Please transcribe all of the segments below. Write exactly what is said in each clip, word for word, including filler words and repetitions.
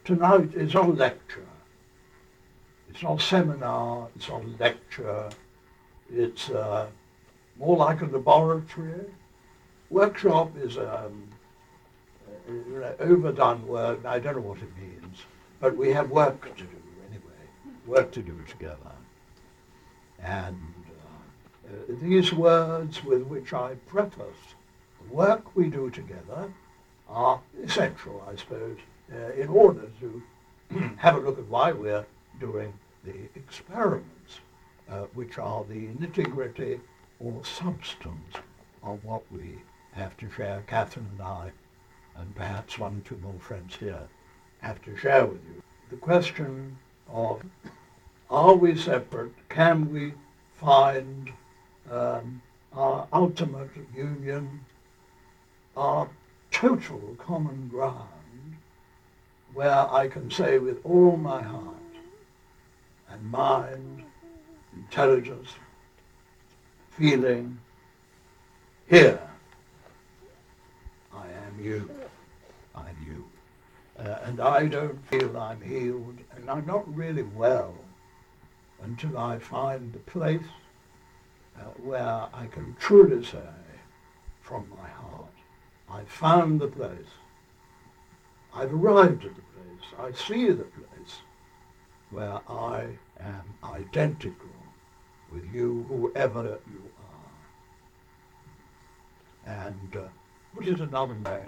tonight is not a lecture. It's not a seminar, it's not a lecture. It's uh, more like a laboratory. Workshop is um, an overdone word. I don't know what it means, but we have work to do anyway, work to do together. And uh, these words with which I preface the work we do together are essential, I suppose, uh, in order to have a look at why we're doing the experiments, uh, which are the nitty-gritty or substance of what we have to share, Catherine and I, and perhaps one or two more friends here, have to share with you. The question of, are we separate? Can we find um, our ultimate union, our total common ground, where I can say with all my heart and mind, intelligence, feeling, here, I am you, I'm you. Uh, and I don't feel I'm healed, and I'm not really well until I find the place uh, where I can truly say from my heart, I've found the place, I've arrived at the place, I see the place where I am identical with you, whoever you are. And uh, put it another way,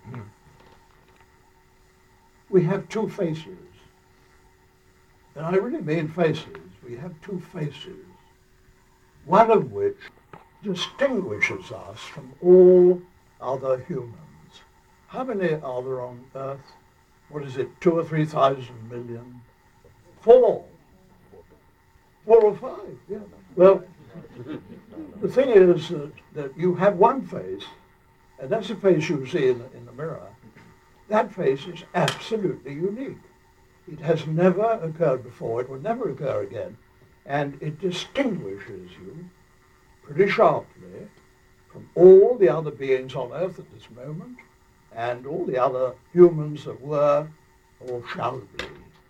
we have two faces, and I really mean faces. We have two faces, one of which distinguishes us from all other humans. How many are there on Earth? What is it, two or three thousand million? Four. Four or five, yeah. Well, the thing is that, that you have one face, and that's the face you see in the, in the mirror. That face is absolutely unique. It has never occurred before, it will never occur again, and it distinguishes you pretty sharply from all the other beings on Earth at this moment, and all the other humans that were or shall be.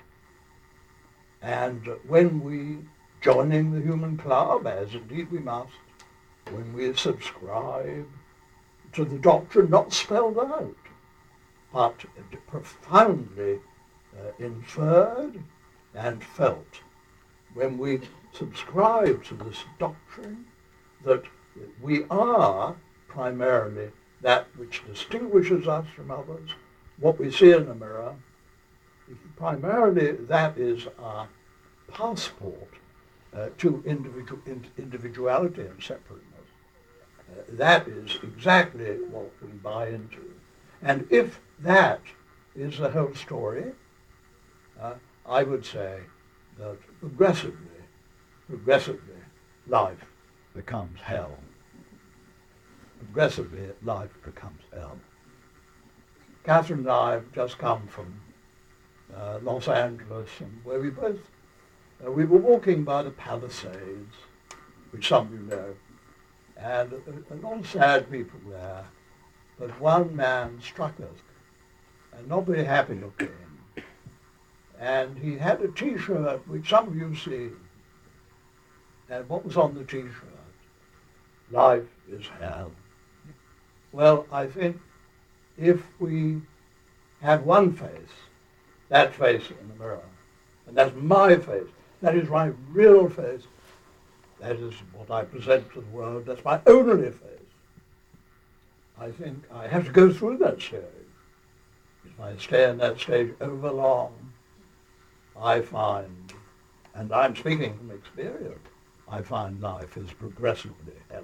And when we joining the human club, as indeed we must, when we subscribe to the doctrine not spelled out, but profoundly uh, inferred and felt, when we subscribe to this doctrine that we are primarily that which distinguishes us from others, what we see in the mirror, primarily that is our passport uh, to individu- in- individuality and separateness. Uh, that is exactly what we buy into. And if that is the whole story, uh, I would say that progressively, progressively, life becomes hell. Progressively, life becomes hell. Catherine and I have just come from uh, Los Angeles, and where we both, uh, we were walking by the Palisades, which some of you know, and a, a lot of sad people there, but one man struck us, and not very happy looking, and he had a T-shirt, which some of you see, and what was on the T-shirt? Life is hell. Well, I think if we have one face, that face in the mirror, and that's my face, that is my real face, that is what I present to the world, that's my only face, I think I have to go through that stage. If I stay in that stage over long, I find, and I'm speaking from experience, I find life is progressively hellish.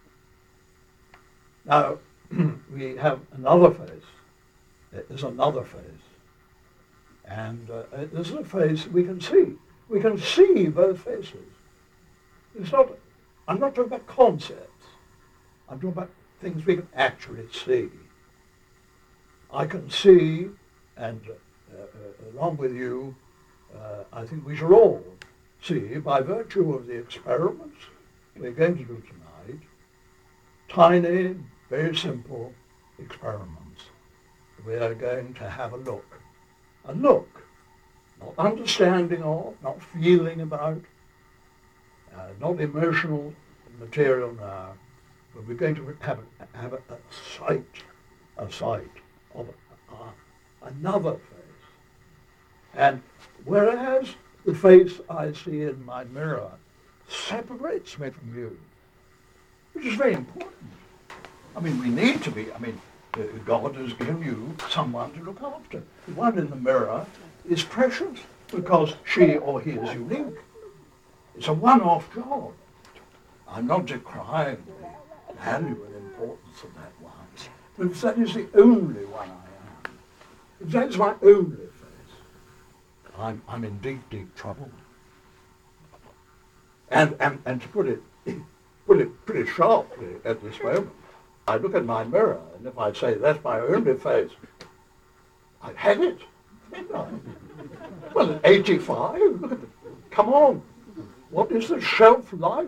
Now, we have another face. There's another face. And uh, this is a face we can see. We can see both faces. It's not, I'm not talking about concepts. I'm talking about things we can actually see. I can see, and uh, uh, along with you, uh, I think we shall all see, by virtue of the experiments we're going to do tonight, tiny, very simple experiments. We are going to have a look. A look understanding of, not feeling about, uh, not emotional material now, but we're going to have a, have a, a sight, a sight of a, a, another face. And whereas the face I see in my mirror separates me from you, which is very important. I mean, we need to be, I mean, uh, God has given you someone to look after. The one in the mirror is precious because she or he is unique. It's a one-off job. I'm not decrying the value and importance of that one, but if that is the only one I am, if that is my only face, I'm, I'm in deep, deep trouble. And, and, and to put it, put it pretty sharply at this moment, I look at my mirror, and if I say that's my only face, I've had it, haven't I? Well, at eighty-five, look at it. Come on. What is the shelf life?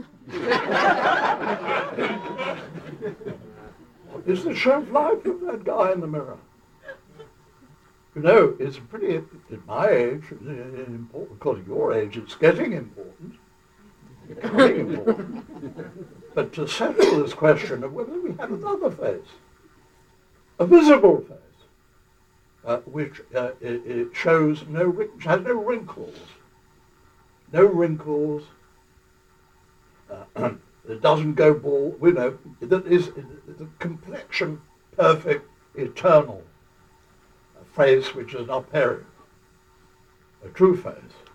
What is the shelf life of that guy in the mirror? You know, it's pretty, at my age, it's important, because of your age, it's getting important. It's getting important. But to settle this question of whether we have another face, a visible face, uh, which uh, it, it shows no, which has no wrinkles, no wrinkles, uh, it doesn't go bald, you know, that is the complexion perfect, eternal, a face which is not period, a true face.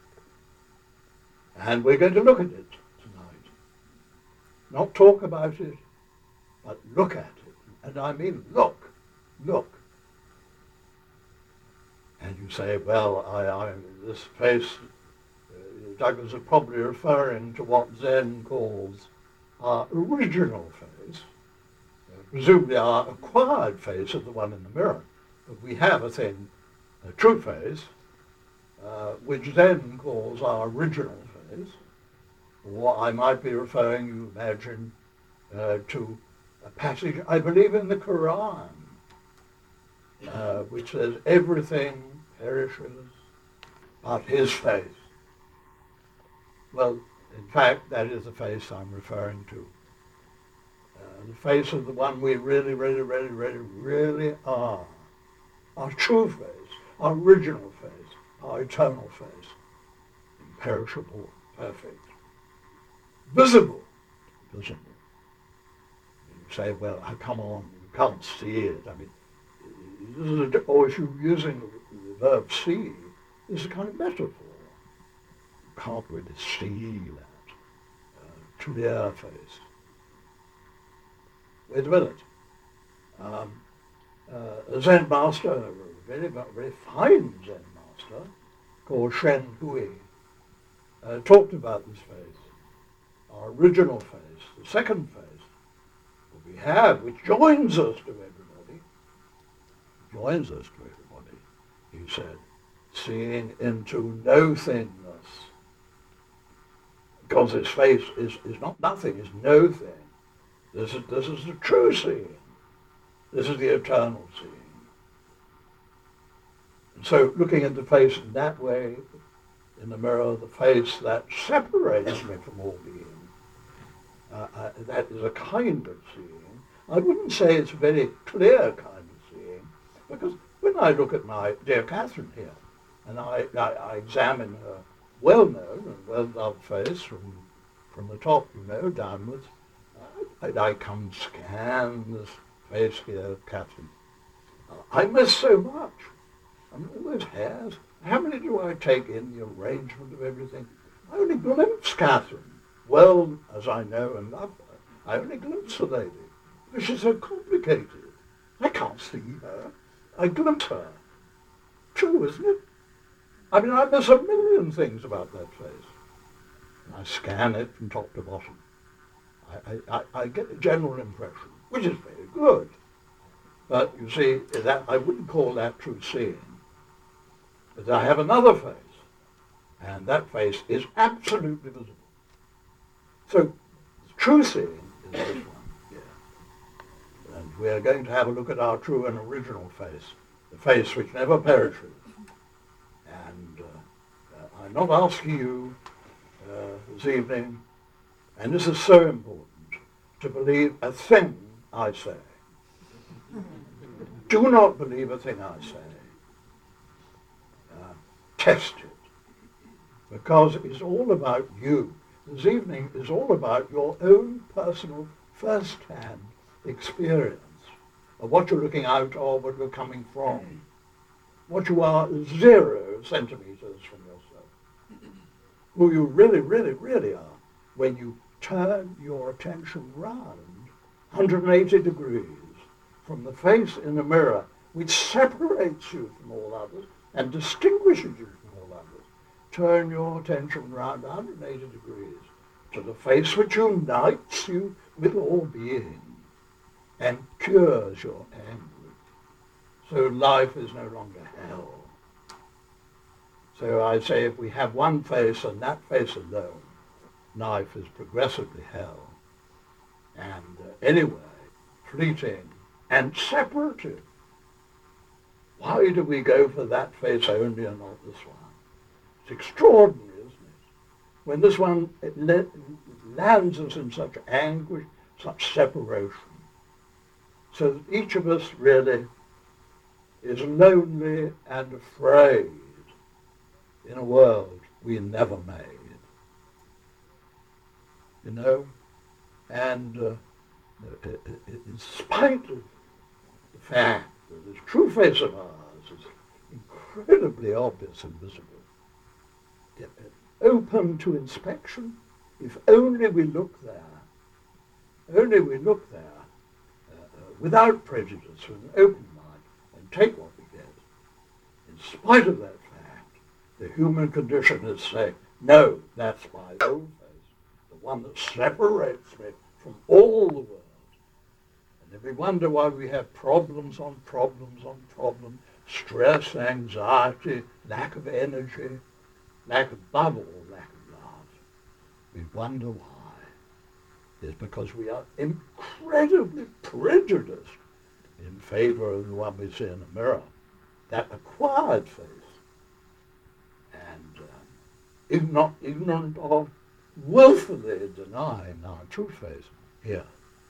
And we're going to look at it tonight. Not talk about it, but look at it. And I mean look, look. And you say, well, I, I this face, uh, Douglas is probably referring to what Zen calls our original face. Uh, presumably our acquired face is the one in the mirror. But we have a thing, a true face, uh, which Zen calls our original face. Or I might be referring, you imagine, uh, to a passage, I believe in the Quran, uh, which says everything perishes but his face. Well, in fact, that is the face I'm referring to. Uh, the face of the one we really, really, really, really, really are. Our true face, our original face, our eternal face. Imperishable, perfect. Visible, visible. You say, well, come on, you can't see it. I mean, this is a, or if you're using the verb see, this is a kind of metaphor. You can't really see that uh, clear face. Wait a minute. Um, uh, a Zen master, a very, very fine Zen master, called Shen Hui, uh, talked about this face, our original face, the second face that we have, which joins us to everybody, joins us to everybody, he said, seeing into no thingness. Because his face is, is not nothing, is no thing. This is, this is the true seeing. This is the eternal seeing. And so looking at the face in that way, in the mirror, the face that separates me from all being, uh, uh, that is a kind of seeing. I wouldn't say it's a very clear kind of seeing, because when I look at my dear Catherine here, and I, I, I examine her well-known and well-loved face from, from the top, you know, downwards, I, I come scan this face here, Catherine. I miss so much. I mean, all those hairs. How many do I take in, the arrangement of everything? I only glimpse Catherine, well as I know and love her. I only glimpse the lady, because she's so complicated. I can't see her. I glimpse her. True, isn't it? I mean, I miss a million things about that face. And I scan it from top to bottom. I, I, I get a general impression, which is very good. But you see, that I wouldn't call that true seeing. But I have another face, and that face is absolutely visible. So, true seeing is this one here. And we are going to have a look at our true and original face, the face which never perishes. And uh, I'm not asking you uh, this evening, and this is so important, to believe a thing I say. Do not believe a thing I say. Uh, test it. Because it's all about you. This evening is all about your own personal first-hand experience of what you're looking out of, what you're coming from, what you are zero centimeters from yourself, who you really, really, really are when you turn your attention round one hundred eighty degrees from the face in the mirror, which separates you from all others and distinguishes you from all others. Turn your attention round one hundred eighty degrees to the face which unites you with all being and cures your anguish. So life is no longer hell. So I say if we have one face and that face alone, life is progressively hell. And uh, anyway, fleeting and separative. Why do we go for that face only and not this one? It's extraordinary, isn't it? When this one it le- lands us in such anguish, such separation. So that each of us really is lonely and afraid in a world we never made. You know? And uh, in spite of the fact that this true face of ours is incredibly obvious and visible, open to inspection, if only we look there, only we look there uh, uh, without prejudice, with an open mind, and take what we get. In spite of that fact, the human condition is saying, no, that's my own face, the one that separates me from all the world. And if we wonder why we have problems on problems on problems, stress, anxiety, lack of energy, lack of, above all, lack of love, we wonder why. It's because we are incredibly prejudiced in favor of the one we see in the mirror, that acquired face, and um, ignorant, ignorant of, willfully denying our true face here.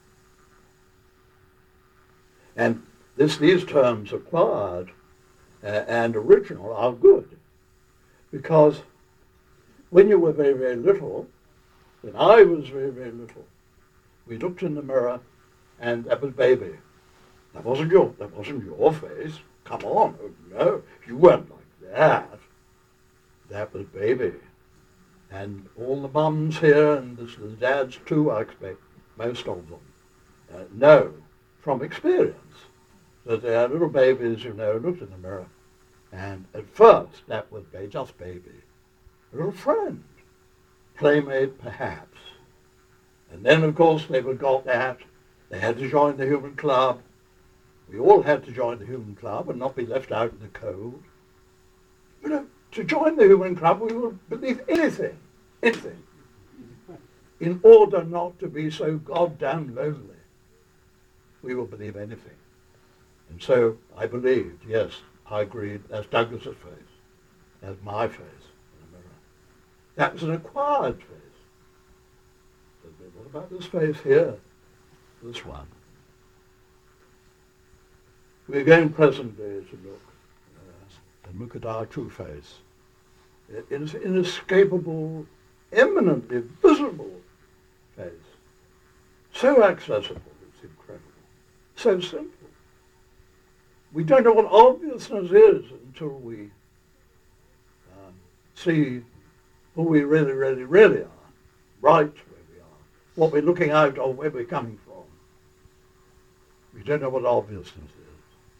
And this, these terms, acquired uh, and original, are good, because when you were very, very little, when I was very, very little, we looked in the mirror, and that was baby. That wasn't your, that wasn't your face. Come on, oh, no, you weren't like that. That was baby. And all the mums here, and the, the dads too, I expect, most of them, uh, know from experience that they are little babies who know, looked in the mirror, and at first that was ba- just baby. A little friend, playmate perhaps. And then of course they got that, they had to join the human club. We all had to join the human club and not be left out in the cold. You know, to join the human club we would believe anything, anything, in order not to be so goddamn lonely. We will believe anything. And so I believed, yes, I agreed, that's Douglas's face, that's my face in the mirror. That was an acquired face. But what about this face here? This one. We're going presently to look uh, and look at our true face. It is inescapable, eminently visible face. So accessible, it's incredible. So simple. We don't know what obviousness is until we um, see who we really, really, really are, right where we are, what we're looking out of, where we're coming from. We don't know what obviousness is.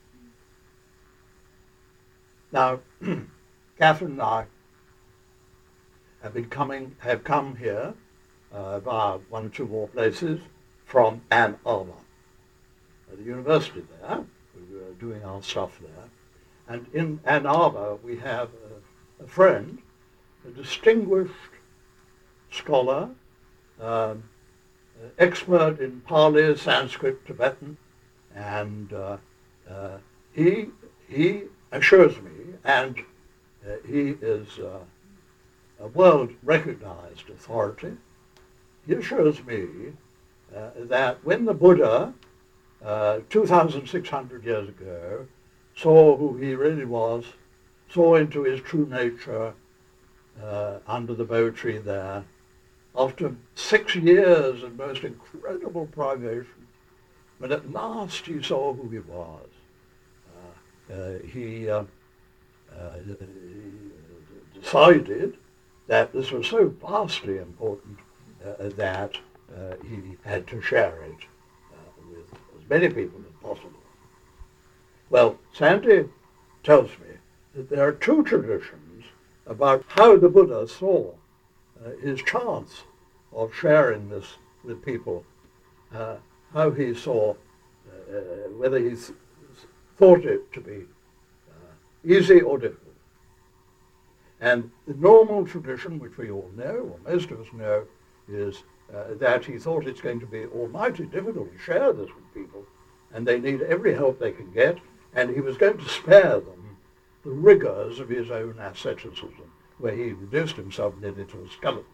Now, Catherine and I have been coming, have come here uh, via one or two more places from Ann Arbor, at the university there. We were doing our stuff there. And in Ann Arbor, we have a, a friend, a distinguished scholar, um, expert in Pali, Sanskrit, Tibetan, and uh, uh, he he assures me, and uh, he is uh, a world-recognized authority, he assures me uh, that when the Buddha, uh, two thousand six hundred years ago, saw who he really was, saw into his true nature uh, under the Bo tree there, after six years of most incredible privation, when at last he saw who he was, uh, uh, he, uh, uh, he decided that this was so vastly important uh, that uh, he had to share it uh, with as many people as possible. Well, Santi tells me that there are two traditions about how the Buddha saw uh, his chance of sharing this with people, uh, how he saw, uh, whether he th- thought it to be uh, easy or difficult. And the normal tradition, which we all know, or most of us know, is uh, that he thought it's going to be almighty difficult to share this with people, and they need every help they can get, and he was going to spare them the rigors of his own asceticism, where he reduced himself nearly to a skeleton.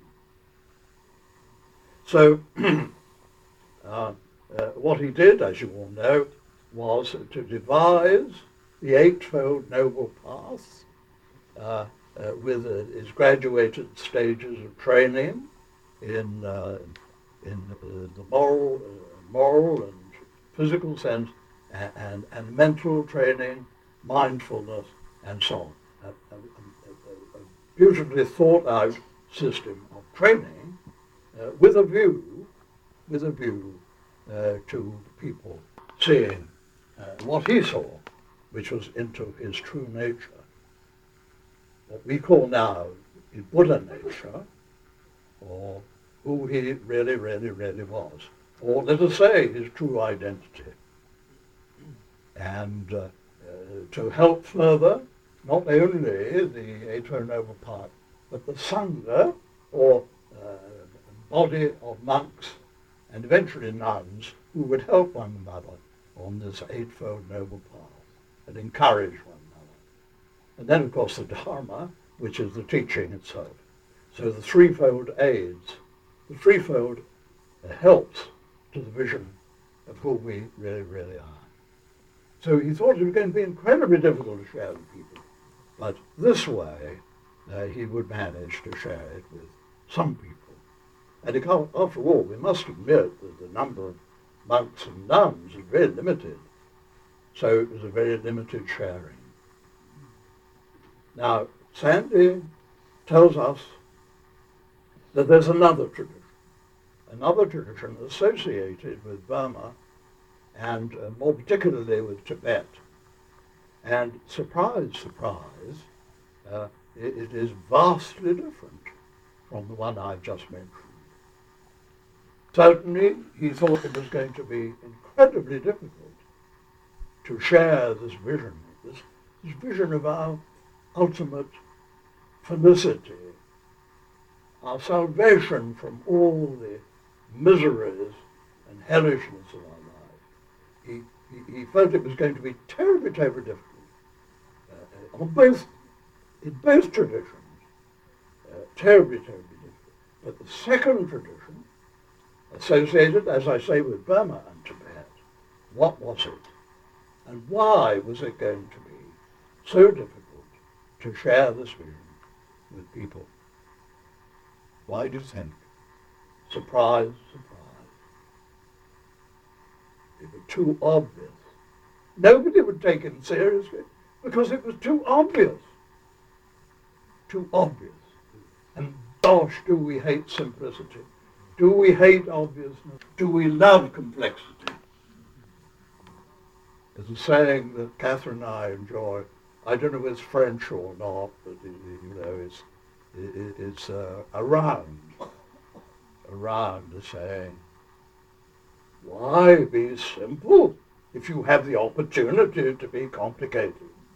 So uh, uh, what he did, as you all know, was to devise the Eightfold Noble Path uh, uh, with uh, its graduated stages of training in uh, in uh, the moral, uh, moral and physical sense, and, and, and mental training, mindfulness, and so on. A, a, a, a beautifully thought out system of training uh, with a view, with a view uh, to people seeing uh, what he saw, which was into his true nature, what we call now his Buddha nature, or who he really, really, really was, or let us say his true identity. And uh, uh, to help further, not only the Eightfold Noble Path, but the Sangha, or uh, body of monks and eventually nuns, who would help one another on this Eightfold Noble Path and encourage one another. And then, of course, the Dharma, which is the teaching itself. So the threefold aids, the threefold uh, helps to the vision of who we really, really are. So he thought it was going to be incredibly difficult to share with people. But this way, uh, he would manage to share it with some people. And it, after all, we must admit that the number of monks and nuns is very limited. So it was a very limited sharing. Now, Santi tells us that there's another tradition, another tradition associated with Burma, and uh, more particularly with Tibet. And surprise, surprise, uh, it, it is vastly different from the one I've just mentioned. Certainly, he thought it was going to be incredibly difficult to share this vision, this, this vision of our ultimate felicity, our salvation from all the miseries and hellishness of our life. He, he, he felt it was going to be terribly, terribly difficult. Uh, on both, in both traditions, uh, terribly, terribly difficult. But the second tradition, associated, as I say, with Burma and Tibet, what was it? And why was it going to be so difficult to share this vision with people? Why do you think? Surprise, surprise. It was too obvious. Nobody would take it seriously because it was too obvious. Too obvious. And gosh, do we hate simplicity. Do we hate obviousness? Do we love complexity? There's a saying that Catherine and I enjoy. I don't know if it's French or not, but it, you know, it's it, it's uh, around, around the saying. Why be simple if you have the opportunity to be complicated?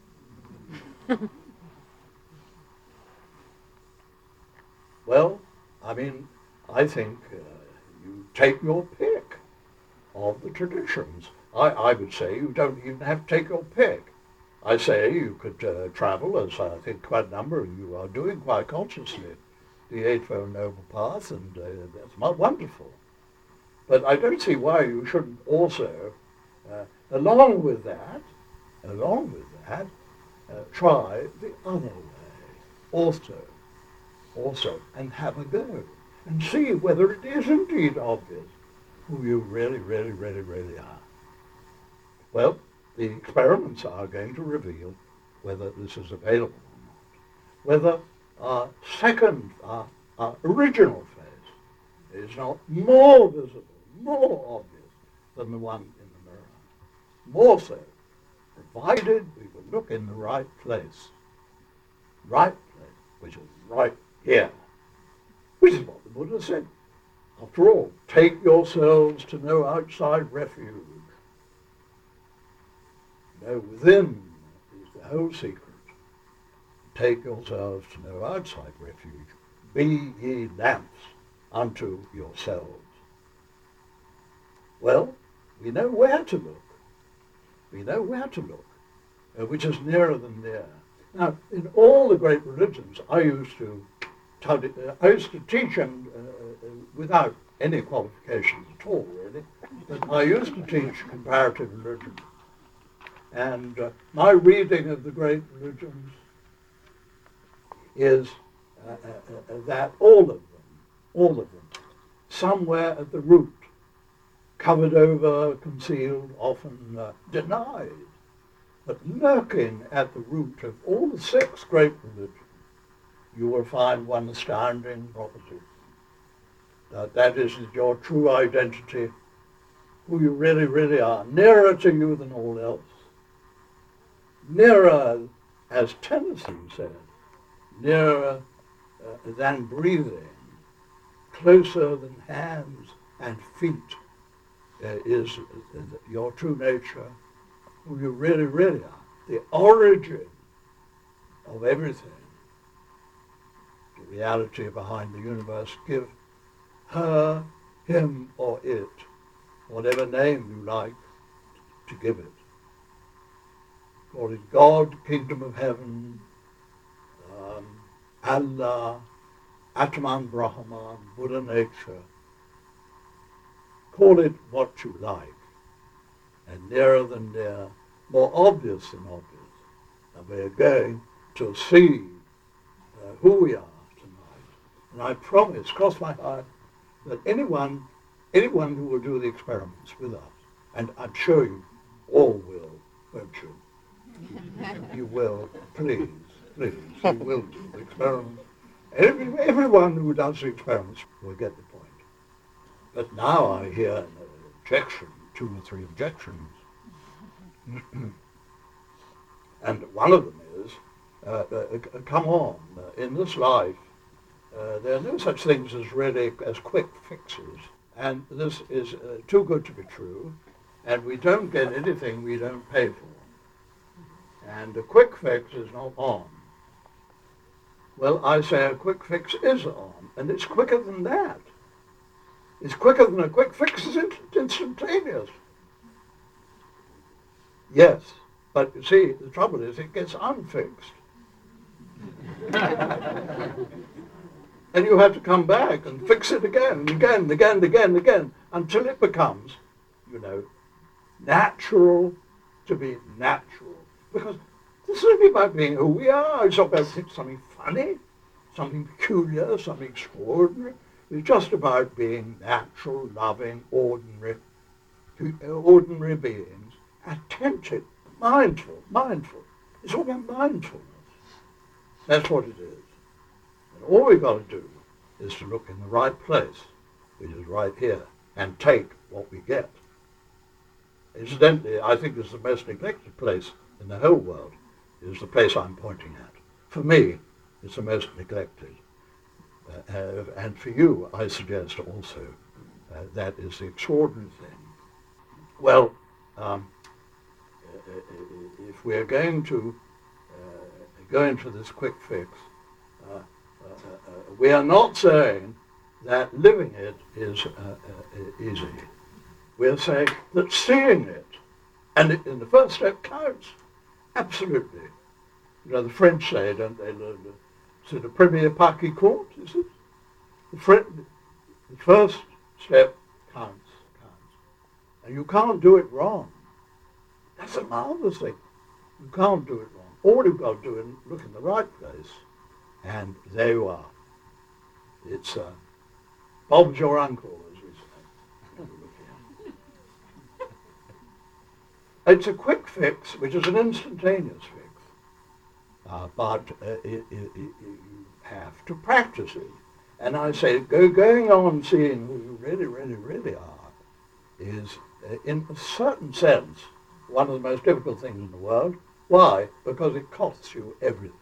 Well, I mean, I think uh, you take your pick of the traditions. I, I would say you don't even have to take your pick. I say you could uh, travel, as I think quite a number of you are doing quite consciously, the Eightfold Noble Path, and uh, that's mo- wonderful. But I don't see why you shouldn't also, uh, along with that, along with that, uh, try the other way also, also, and have a go, and see whether it is indeed obvious who you really, really, really, really are. Well, the experiments are going to reveal whether this is available or not, whether our second, our, our original face is not more visible, more obvious than the one in the mirror. More so, provided we would look in the right place. Right place, which is right here. Which is what the Buddha said. After all, take yourselves to no outside refuge. No, within is the whole secret. Take yourselves to no outside refuge. Be ye lamps unto yourselves. Well, we know where to look. We know where to look, uh, which is nearer than near. Now, in all the great religions, I used to, study, uh, I used to teach them uh, uh, without any qualifications at all, really. But I used to teach comparative religion. And uh, my reading of the great religions is uh, uh, uh, that all of them, all of them, somewhere at the root, covered over, concealed, often uh, denied, but lurking at the root of all the six great religions, you will find one astounding property. That that is your true identity, who you really, really are, nearer to you than all else. Nearer, as Tennyson said, nearer uh, than breathing, closer than hands and feet, uh, is uh, your true nature, who you really, really are. The origin of everything, the reality behind the universe. Give her, him, or it, whatever name you like to give it. Call it God, Kingdom of Heaven, um, Allah, Atman Brahman, Buddha nature. Call it what you like, and nearer than near, more obvious than obvious. And we are going to see uh, who we are tonight. And I promise, cross my heart, that anyone, anyone who will do the experiments with us, and I'm sure you all will, won't you? You will, please, please, you will do the experiments. Every, everyone who does the experiments will get the point. But now I hear an objection, two or three objections. And one of them is, uh, uh, come on, uh, in this life, uh, there are no such things as really as quick fixes. And this is uh, too good to be true. And we don't get anything we don't pay for. And a quick fix is not on. Well, I say a quick fix is on, and it's quicker than that. It's quicker than a quick fix is instantaneous. Yes, but you see, the trouble is it gets unfixed. And you have to come back and fix it again and again and again and again and again until it becomes, you know, natural to be natural. Because this is only about being who we are. It's not about something funny, something peculiar, something extraordinary. It's just about being natural, loving, ordinary, ordinary beings, attentive, mindful, mindful. It's all about mindfulness. That's what it is. And all we've got to do is to look in the right place, which is right here, and take what we get. Incidentally, I think it's the most neglected place in the whole world, is the place I'm pointing at. For me, it's the most neglected. Uh, uh, and for you, I suggest also, uh, that is the extraordinary thing. Well, um, if we're going to uh, go into this quick fix, uh, uh, uh, we are not saying that living it is uh, uh, easy. We're saying that seeing it, and it, in the first step, counts. Absolutely. You know, the French say, don't they, c'est le premier pas qui compte, is it? The, fr- the first step counts, counts. And you can't do it wrong. That's a marvelous thing. You can't do it wrong. All you've got to do is look in the right place, and there you are. It's uh, Bob's your uncle, as we say. It's a quick fix, which is an instantaneous fix. Uh, but uh, it, it, it, you have to practice it. And I say, go, going on seeing who you really, really, really are is, uh, in a certain sense, one of the most difficult things in the world. Why? Because it costs you everything.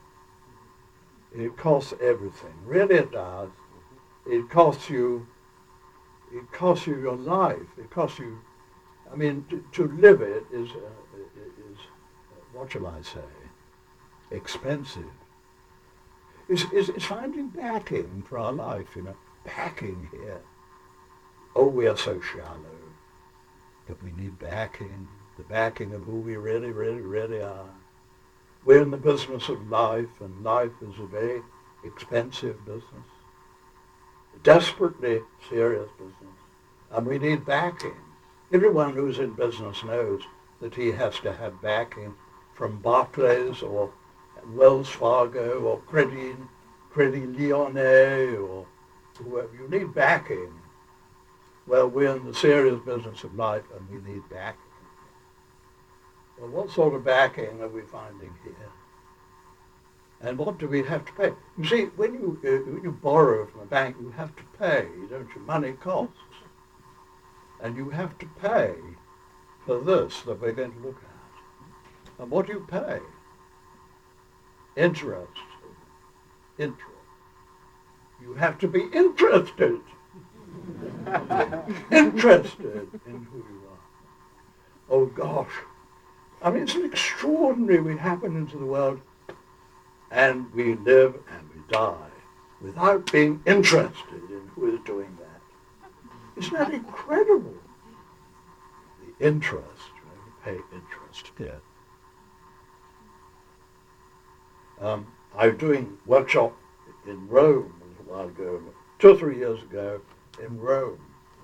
It costs everything. Really it does. It costs you, it costs you your life. It costs you, I mean, to, to live it is, uh, is uh, what shall I say, expensive. It's, it's, it's finding backing for our life, you know, backing here. Oh, we are so shallow, but we need backing, the backing of who we really, really, really are. We're in the business of life, and life is a very expensive business, a desperately serious business, and we need backing. Everyone who's in business knows that he has to have backing from Barclays or Wells Fargo or Credit, Credit Lyonnais or whoever. You need backing. Well, we're in the serious business of life and we need backing. Well, what sort of backing are we finding here? And what do we have to pay? You see, when you, uh, when you borrow from a bank, you have to pay, don't you? Money costs. And you have to pay for this that we're going to look at. And what do you pay? Interest. Interest. You have to be interested. Interested in who you are. Oh gosh. I mean, it's extraordinary. We happen into the world and we live and we die without being interested in who is doing that. Isn't that incredible? The interest, you pay interest. Yeah. Um, I was doing workshop in Rome a while ago, two or three years ago in Rome.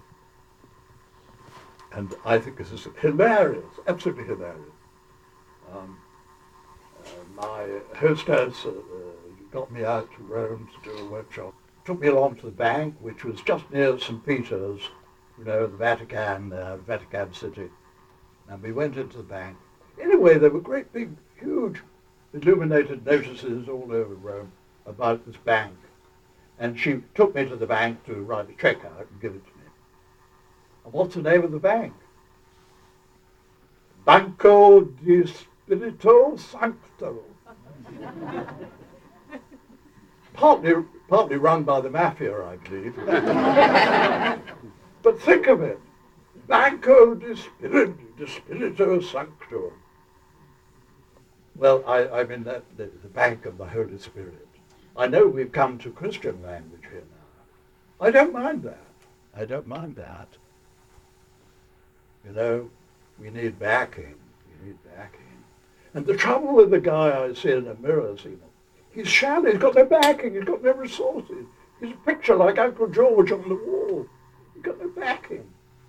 And I think this is hilarious, absolutely hilarious. Um, uh, my hostess uh, uh, got me out to Rome to do a workshop. Took me along to the bank, which was just near Saint Peter's, you know, the Vatican, uh, Vatican City. And we went into the bank. Anyway, there were great big, huge illuminated notices all over Rome about this bank. And she took me to the bank to write a check out and give it to me. And what's the name of the bank? Banco di Spirito Sancto. partly, partly run by the mafia, I believe. But think of it. Banco di Spirito, di Spirito Sancto. Well, I, I'm in that, the, the bank of the Holy Spirit. I know we've come to Christian language here now. I don't mind that. I don't mind that. You know, we need backing. We need backing. And the trouble with the guy I see in the mirror, see, he's shallow. He's got no backing. He's got no resources. He's a picture like Uncle George on the wall. He's got no backing.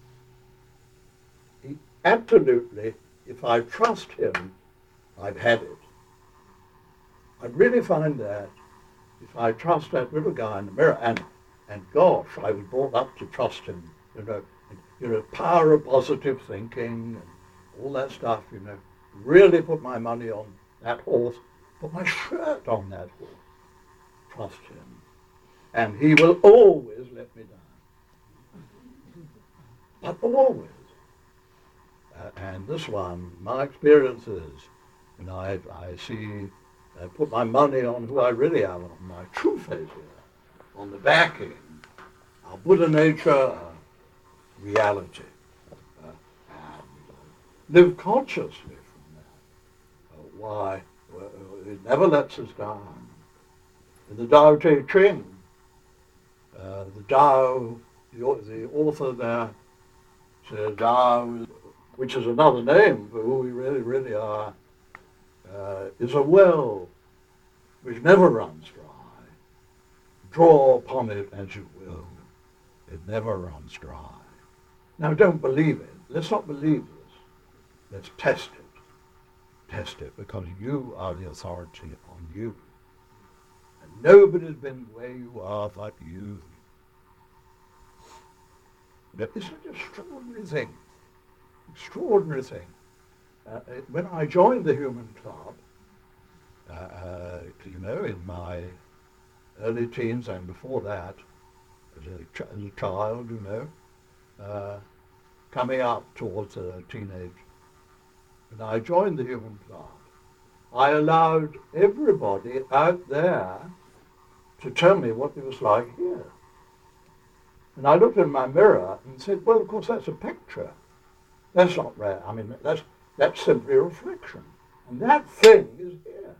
He, absolutely, if I trust him, I've had it. I really find that if I trust that little guy in the mirror, and and gosh, I was brought up to trust him, you know, you know, power of positive thinking and all that stuff, you know, really put my money on that horse, put my shirt on that horse, trust him, and he will always let me down, but always. Uh, and this one, my experience is, you know, I, I see, I put my money on who I really am, on my true faith here, on the backing, our Buddha nature, uh, reality, uh, and live consciously from that. Uh, why? Well, it never lets us down. In the Tao Te Ching, uh, the Tao, the, the author there said Tao, which is another name for who we really, really are, uh, is a well which never runs dry, draw upon it as you will. It never runs dry. Now don't believe it. Let's not believe this. Let's test it. Test it, because you are the authority on you. And nobody's been where you You are but you. It's an extraordinary thing. Extraordinary thing. Uh, it- when I joined the Human Club, Uh, uh, you know, in my early teens and before that, as a, ch- as a child, you know, uh, coming up towards a teenage, when I joined the Human Club, I allowed everybody out there to tell me what it was like here. And I looked in my mirror and said, well, of course, that's a picture. That's not rare. I mean, that's, that's simply a reflection. And that thing is here.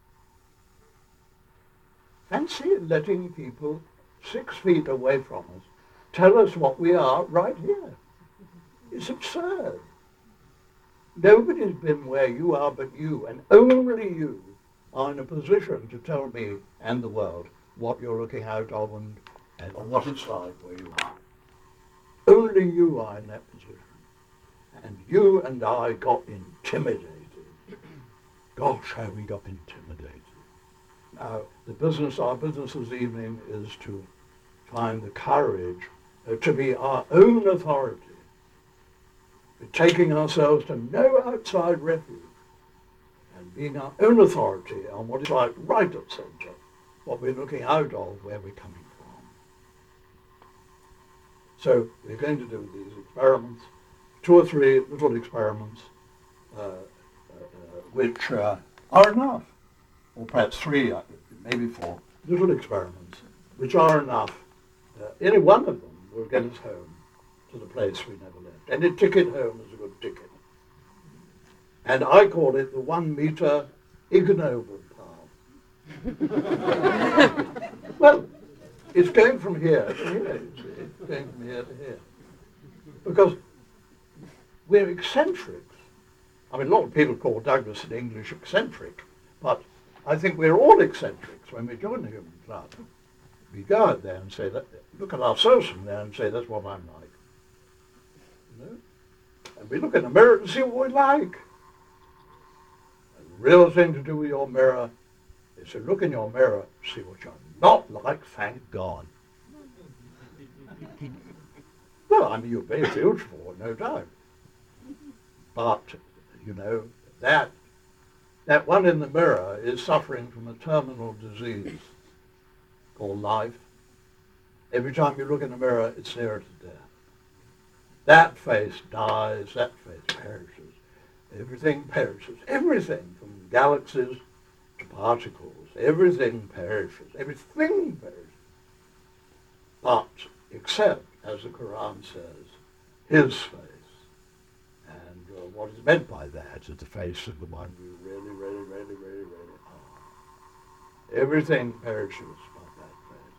Fancy letting people six feet away from us tell us what we are right here. It's absurd. Nobody's been where you are but you, and only you are in a position to tell me and the world what you're looking out of and, and what it's like where you are. Only you are in that position. And you and I got intimidated. Gosh, how we got intimidated. Now, the business, our business this evening is to find the courage uh, to be our own authority, taking ourselves to no outside refuge, and being our own authority on what is like right at centre, what we're looking out of, where we're coming from. So we're going to do these experiments, two or three little experiments, uh, uh, uh, which uh, are enough, or perhaps three, uh, maybe four, little experiments, which are enough. Uh, any one of them will get us home to the place we never left. Any ticket home is a good ticket. And I call it the one meter Ig Nobel path. Well, it's going from here to here. It's, it's going from here to here. Because we're eccentrics. I mean, a lot of people call Douglas in English eccentric, but I think we're all eccentrics when we join the Human Club. We go out there and say, that, look at ourselves from there and say, that's what I'm like. You know? And we look in the mirror and see what we like. And the real thing to do with your mirror is to look in your mirror and see what you're not like, thank God. Well, I mean, you're very beautiful, no doubt. But, you know, that that one in the mirror is suffering from a terminal disease called life. Every time you look in the mirror, it's nearer to death. That face dies, that face perishes. Everything perishes. Everything, from galaxies to particles, everything perishes. Everything perishes. But, except, as the Quran says, his face. And uh, what is meant by that is the face of the one we really, really, really, really, really are. Everything perishes but that face.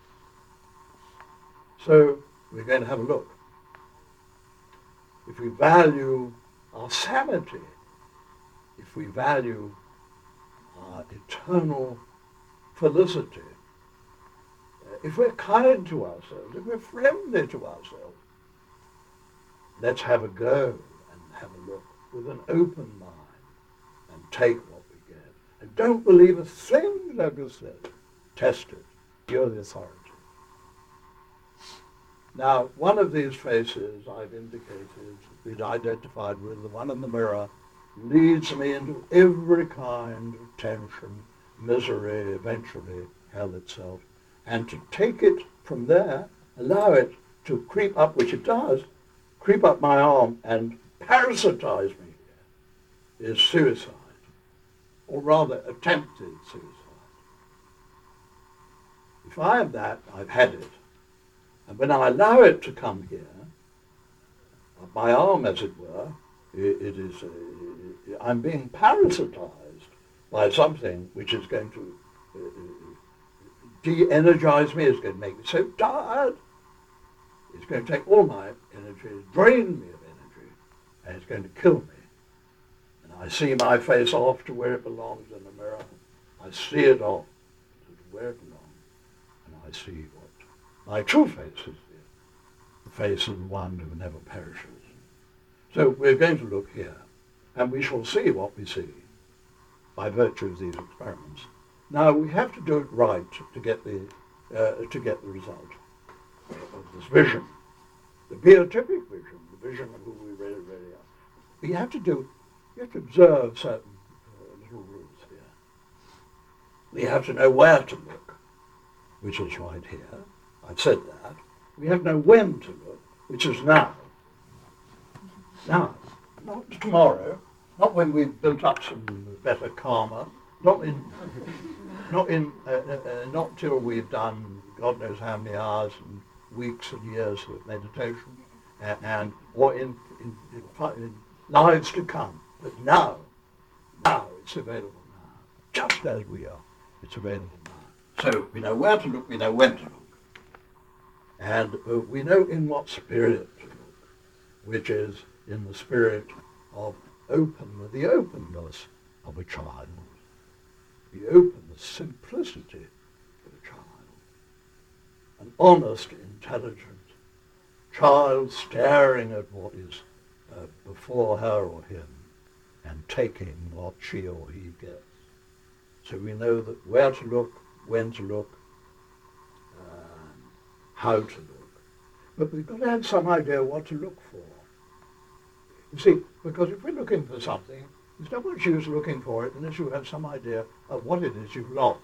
So, we're going to have a look. If we value our sanity, if we value our eternal felicity, if we're kind to ourselves, if we're friendly to ourselves, let's have a go and have a look with an open mind and take what we get. And don't believe a thing Douglas says. Test it. You're the authority. Now, one of these faces I've indicated, been identified with, the one in the mirror, leads me into every kind of tension, misery, eventually hell itself. And to take it from there, allow it to creep up, which it does, creep up my arm and parasitize me here, is suicide, or rather attempted suicide. If I have that, I've had it. And when I allow it to come here, my arm, as it were, it, it is, uh, I'm being parasitized by something which is going to uh, de-energize me, it's going to make me so tired, it's going to take all my energy, drain me of energy, and it's going to kill me. And I see my face off to where it belongs in the mirror. I see it off to where it belongs. And I see what my true face is here, the face of the one who never perishes. So we're going to look here, and we shall see what we see by virtue of these experiments. Now we have to do it right to get the uh, to get the result of this vision, the beatific vision, the vision of who we really, really are. But you have to do, you have to observe certain uh, little rules here. We have to know where to look, which is right here. I've said that. We have to know when to look, which is now. Now, not tomorrow, not when we've built up some better karma, not in, not in, uh, uh, not till we've done God knows how many hours and weeks and years of meditation, and, and or in, in, in, in lives to come. But now, now it's available now, just as we are. It's available now. So we know where to look, we know when to look, and uh, we know in what spirit to look, which is in the spirit of open, the openness of a child, the openness, simplicity of a child, an honest, intelligent child staring at what is uh, before her or him and taking what she or he gets. So we know that where to look, when to look, um, how to look. But we've got to have some idea what to look for. You see, because if we're looking for something, there's no much use looking for it unless you have some idea of what it is you've lost.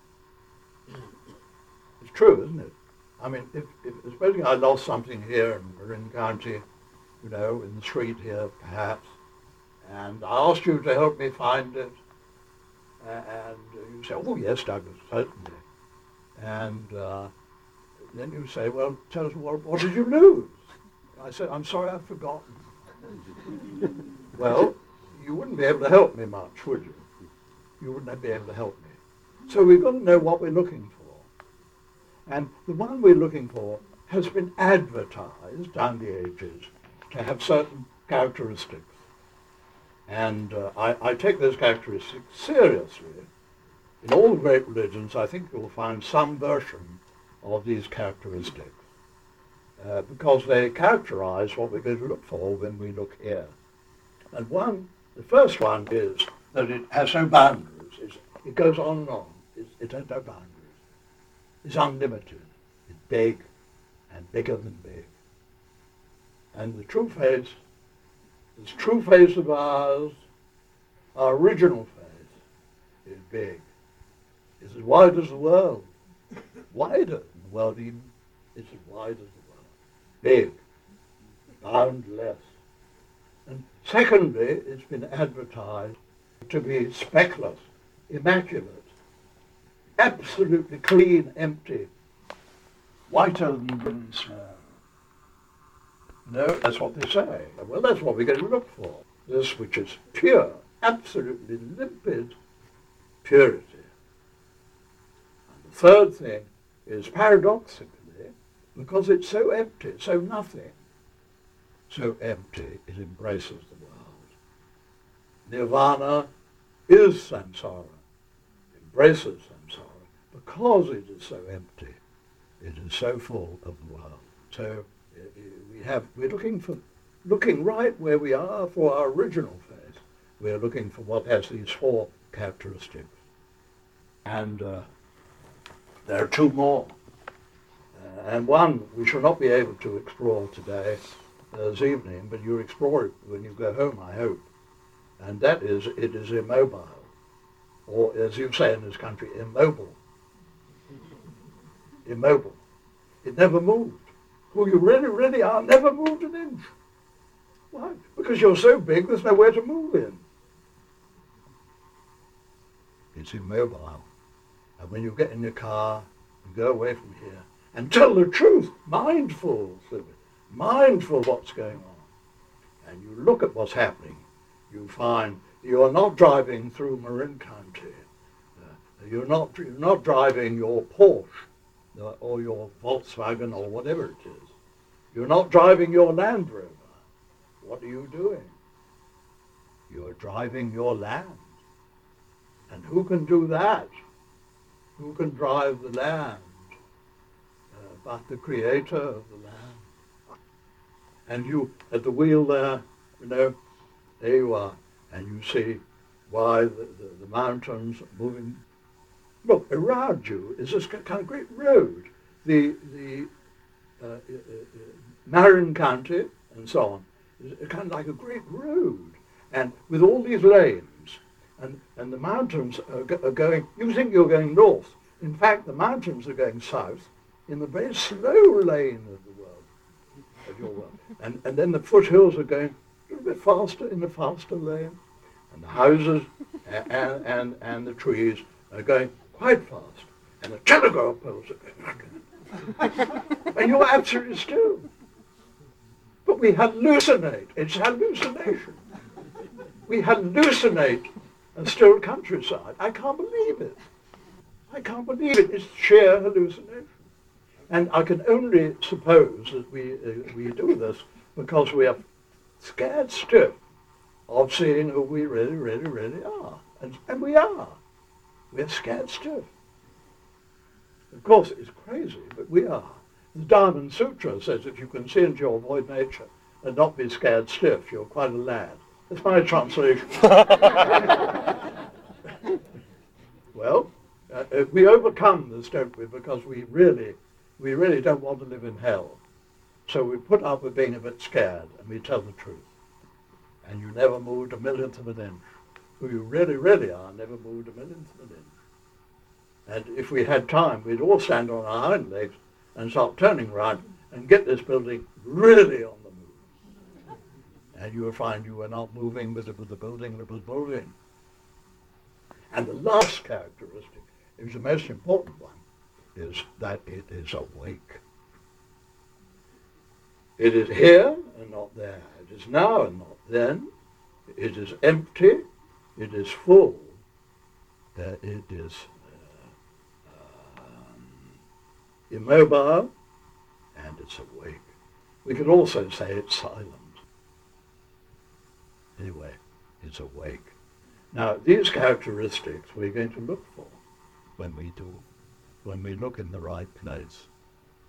It's true, isn't it? I mean, if, if supposing I lost something here in Marin County, you know, in the street here, perhaps, and I asked you to help me find it, and you say, oh yes, Douglas, certainly. And uh, then you say, well, tell us, what, what did you lose? I said, I'm sorry, I've forgotten. Well, you wouldn't be able to help me much, would you? You wouldn't be able to help me. So we've got to know what we're looking for. And the one we're looking for has been advertised down the ages to have certain characteristics. And uh, I, I take those characteristics seriously. In all the great religions, I think you'll find some version of these characteristics. Uh, because they characterize what we're going to look for when we look here. And one, the first one is that it has no boundaries. It's, it goes on and on. It's, it has no boundaries. It's unlimited. It's big and bigger than big. And the true face, this true face of ours, our original face, is big. It's as wide as the world. Wider than the world even. It's as wide as the world. Big, boundless. And secondly, it's been advertised to be speckless, immaculate, absolutely clean, empty, whiter than green snow. No, that's what they say. Well, that's what we're going to look for. This which is pure, absolutely limpid purity. And the third thing is paradoxical. Because it's so empty, so nothing, so empty, it embraces the world. Nirvana is samsara, embraces samsara, because it is so empty, it is so full of the world. So uh, we have, we're looking for, looking right where we are for our original face. We're looking for what has these four characteristics. And uh, there are two more. And one we shall not be able to explore today, uh, this evening, but you explore it when you go home, I hope. And that is, it is immobile, or as you say in this country, immobile. Immobile. It never moved. Who you really, really are never moved an inch. Why? Because you're so big, there's nowhere to move in. It's immobile. And when you get in your car and go away from here, and tell the truth, mindful, mindful of what's going on. And you look at what's happening, you find you are not driving through Marin County. Uh, you're not you're not driving your Porsche uh, or your Volkswagen or whatever it is. You're not driving your Land Rover. What are you doing? You're driving your land. And who can do that? Who can drive the land? about the creator of the land. And you, at the wheel there, you know, there you are, and you see why the, the, the mountains are moving. Look, around you is this kind of great road. The, the uh, uh, uh, Marin County and so on is kind of like a great road, and with all these lanes, and, and the mountains are, go, are going, you think you're going north. In fact, the mountains are going south in the very slow lane of the world, of your world. And, and then the foothills are going a little bit faster in the faster lane, and the houses and, and, and, and the trees are going quite fast, and the telegraph poles are going. And you're absolutely still. But we hallucinate. It's hallucination. We hallucinate a still countryside. I can't believe it. I can't believe it. It's sheer hallucination. And I can only suppose that we, uh, we do this because we are scared stiff of seeing who we really, really, really are. And, and we are. We're scared stiff. Of course, it's crazy, but we are. The Diamond Sutra says if you can see into your void nature and not be scared stiff, you're quite a lad. That's my translation. Well, uh, we overcome this, don't we? Because we really, we really don't want to live in hell. So we put up with being a bit scared and we tell the truth. And you never moved a millionth of an inch. Who you really, really are, never moved a millionth of an inch. And if we had time, we'd all stand on our hind legs and start turning around and get this building really on the move. And you would find you were not moving with the, with the building that was moving. And the last characteristic, is the most important one, is that it is awake. It is here and not there. It is now and not then. It is empty. It is full. Uh, it is uh, um, immobile, and it's awake. We could also say it's silent. Anyway, it's awake. Now, these characteristics we're going to look for when we do, when we look in the right place.